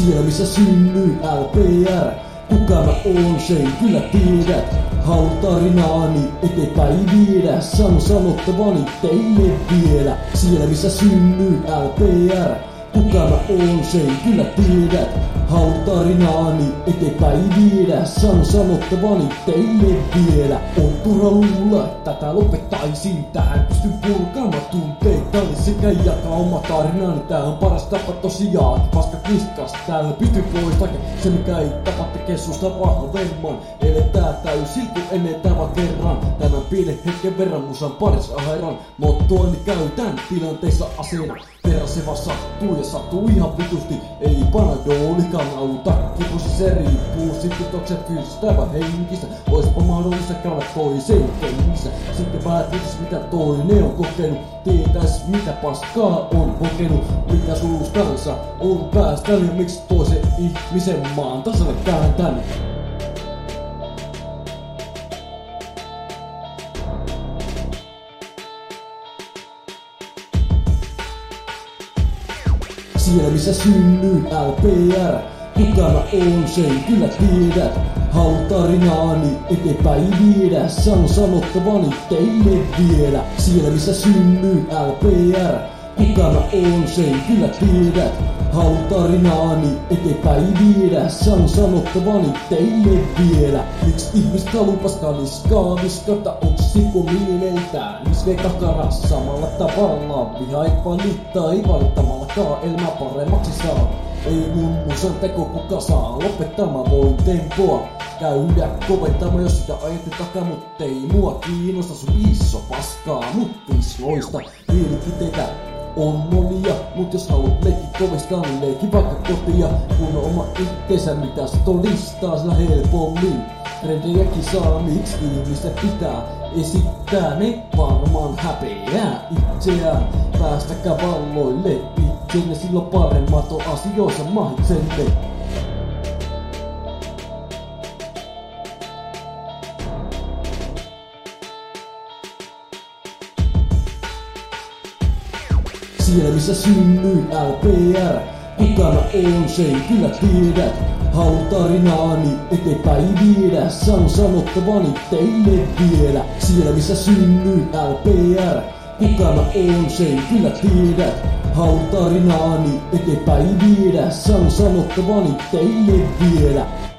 Siellä missä synnyin LPR, kuka mä oon sen kyllä tiedät. Hautaarinaani eteenpäin viedä, sano sanottavani teille vielä. Siellä missä synnyin LPR, kuka mä oon sen kyllä tiedät. Hautaarinaani eteenpäin viedä, sano sanottavani teille vielä. On turha luulla, että tätä lopettaisin. Tähän pystyn purkaamaan tunteitani sekä jakaa oma tarinani. Tää on paras tapa tosiaan, paska kiskas. Täällä pysty poistakin se mikä ei tapa tekee susta vahvemman. Eletään täysin kun eletään vaan kerran. Tämän pienen hetken verran musan parissa ahairan. Mottoani käytän tilanteissa aseena. Kerran se vaan sattuu ja sattuu ihan vitusti. Ei paradoolikaan auta, kipusi se riippuu. Sitten tokset fyysistä vai henkistä. Oispa mahdollista käydä toiseen kengissä. Sitten päätäis mitä toinen on kokenut. Tietäis mitä paskaa on kokenut. Mitä suustansa on päästänyt ja miksi toisen ihmisen maan tasalle kääntänyt. Siellä missä synnyin LPR, kuka mä oon sen kyllä tiedät. Hautaarinaani eteenpäin viedä, sano sanottavani teille vielä. Siellä missä synnyin LPR, kuka mä oon sen kyllä tiedät. Hautaarinaani eteenpäin viedä, sano sanottavani teille vielä. Miksi ihmiset haluu paskaa niskaa viskata, onks sikomiineiltään isvee kakara samalla tavalla. Viha ei valittaa, ei valittamallakaan elämä paremmaksi saa. Ei mun musan teko kuka saa lopettamaan voin tempoa. Käydä koventamaan jos sitä ajatte takaa, mut ei mua kiinnosta sun iso paskaa. Mut visloista mielipiteitä on monia, mut jos haluat leikki kovista, niin leikki vaikka kotia. Kun on oma itteensä, mitä se todistaa sillä helpommin. Trendejäkin saa, miksi ihmiset pitää esittää. Ne varmaan häpeää itseään. Päästäkää valloille itsenne, silloin paremmat on asioissa mahitsenne. Siellä missä synnyin LPR, kuka mä oon sen kyllä tiedät. Hautaarinaani eteenpäin viedä, sano sanottavani teille vielä. Siellä missä synnyin LPR, kuka mä oon sen kyllä tiedät. Hautaarinaani eteenpäin viedä, sano sanottavani teille vielä.